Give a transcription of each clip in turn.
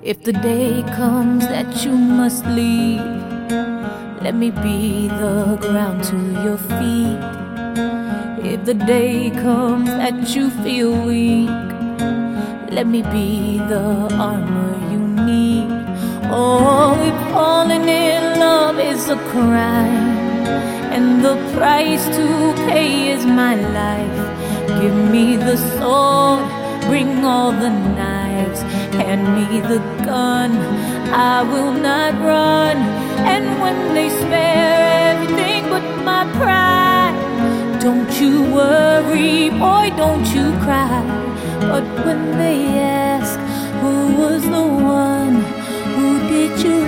If the day comes that you must leave, let me be the ground to your feet. If the day comes that you feel weak, let me be the armor you need. Oh, if falling in love is a crime and the price to pay is my life, give me the sword, bring all the knives, hand me the gun, I will not run. And when they spare everything but my pride, don't you worry, boy, don't you cry. But when they ask who was the one, who did you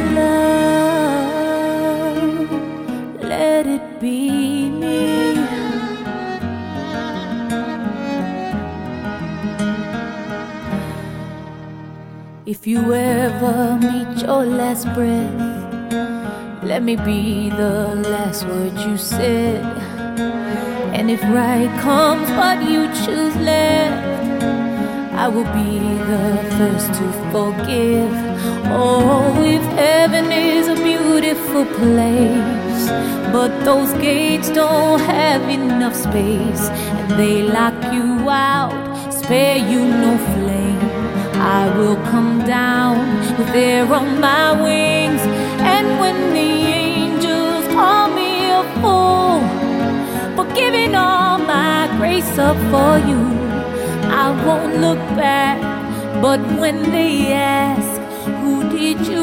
love, let it be me. If you ever meet your last breath, let me be the last word you said. And if right comes but you choose left, I will be the first to forgive. Oh, if heaven is a beautiful place, but those gates don't have enough space, and they lock you out, spare you no flame, I will come down with air on my wings. And when the angels call me a fool for giving all my grace up for you, I won't look back. But when they ask, who did you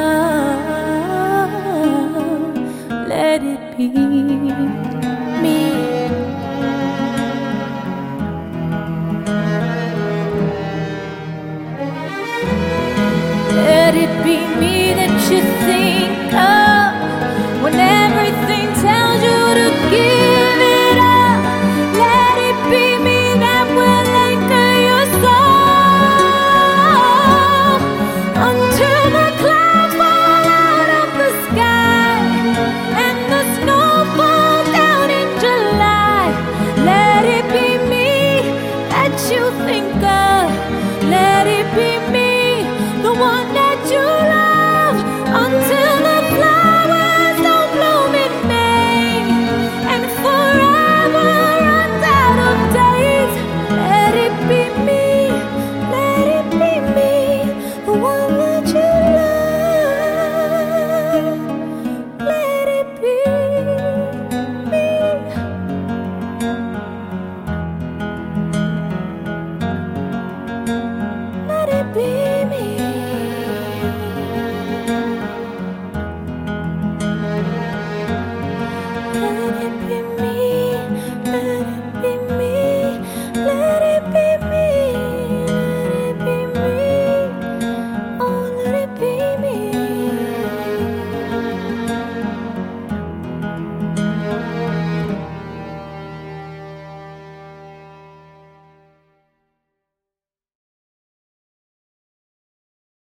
love, let it be me. Let it be me that you think of when everything tells you to give it up. Let it be me that will anchor your soul until the clouds fall out of the sky and the snow falls down in July. Let it be me that you think of. Let it be me, the one that you love, until the flowers don't bloom in May and forever runs out of days. Let it be me, let it be me, the one that you love. Let it be me. Let it be me. Let it be me. Let it